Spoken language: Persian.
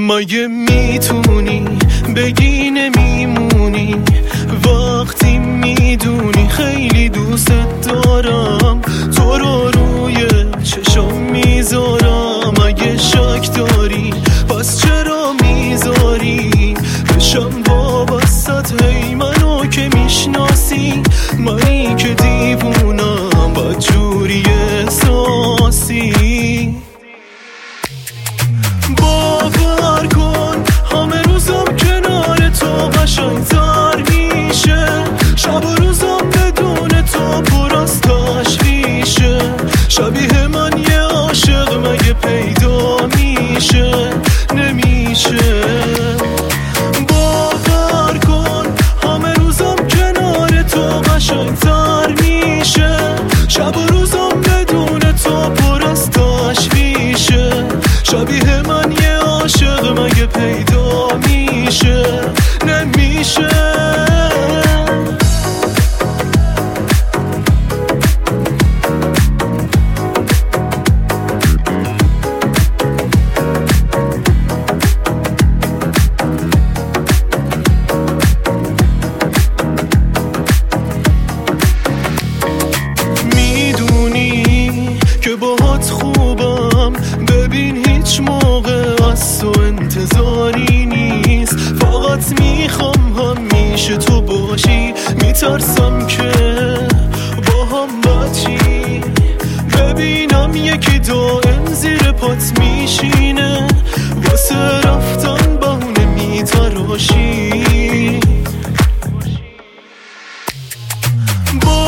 مگه میتونی بگی نمیمونی وقتی میدونی خیلی دوست دارم تو رو روی چشم میذارم. اگه شک داری پس چرا میذاری بشم وابستت؟ هی منو که میشناسی، منی که دیوونم بدجوری احساسی. باور کن همه روزم کنار تو قشنگ‌تر میشه، شب و روزم بدون تو پر از تشویشه. شبیه من یه عاشق مگه پیدا میشه؟ نمیشه. باور کن همه روزم کنار تو قشنگ‌تر میشه، شب و روزم بدون تو پر از تشویشه. شبیه من یه عاشق مگه پیدا میشه؟ نمیشه. باهات خوبم، ببین هیچ موقع از تو انتظاری نیست. فقط میخوام همیشه تو باشی، میترسم که با هم بچی. ببینم یکی دائم زیر پات میشینه، واسه رفتن بهونه میتراشی.